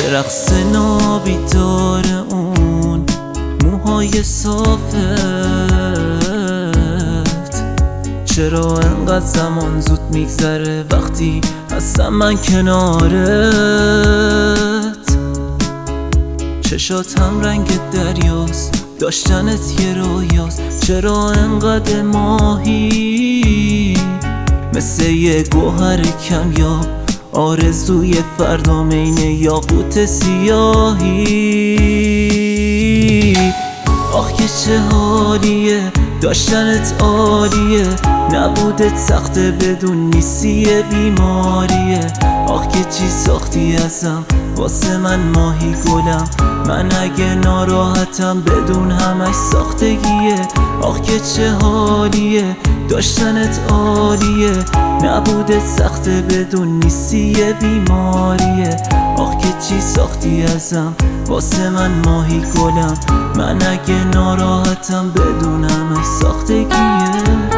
رقص نابیدار اون موهای صافت، چرا انقدر زمان زود میگذره وقتی هستم من کنارت. چشات هم رنگ دریاست، داشتنت یه رویاست، چرا انقدر ماهی مثل یه گوهر کمیاب، آرزوی فردا مین یاقوت سیاهی. آخ که چه حالیه داشتنت عالیه، نبودت سخته بدون نیستی بیماریه. آخ که چی ساختی ازم واسه من ماهی گلم، من اگه ناراحتم بدون همش ساختگیه. آخ که چه حالیه داشتنت عالیه، نبودت سخته بدون نیستی بیماریه. آخ که چی ساختی ازم واسه من ماهی گلم، من اگه ناراحتم بدون همش ساختگیه.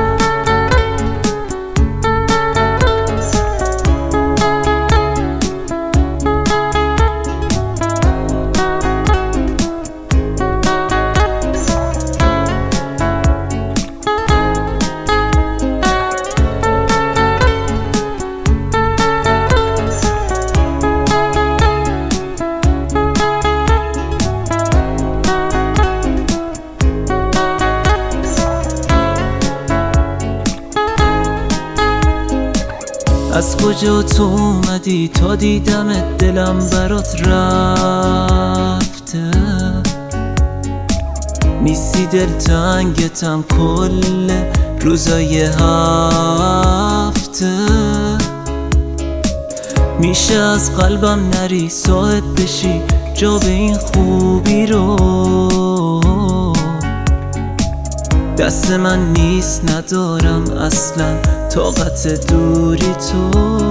از کجا تو اومدی تا دیدمت دلم برات رفته، نیستی دلتنگتم کل روزای هفته. میشه از قلبم نری صاحب بشی جا به این خوبی رو، دست من نیست ندارم اصلا طاقت دوری تو.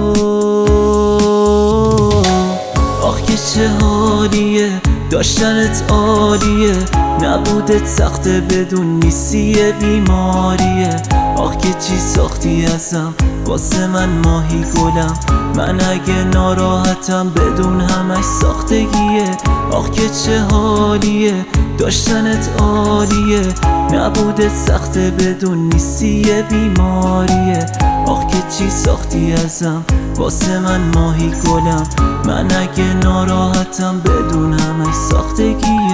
آخ که چه حالیه داشتنت عالیه، نبودت سخته بدون نیستی بیماریه. آخ که چی ساختی ازم واسه من ماهی گلم، من اگه ناراحتم بدون همش ساختگیه. آخ که چه حالیه داشتنت عالیه، نبودت سخته بدون نیستی بیماریه. آخ که چی ساختی ازم واسه من ماهی گلم، من اگه ناراحتم بدون همش ساختگیه.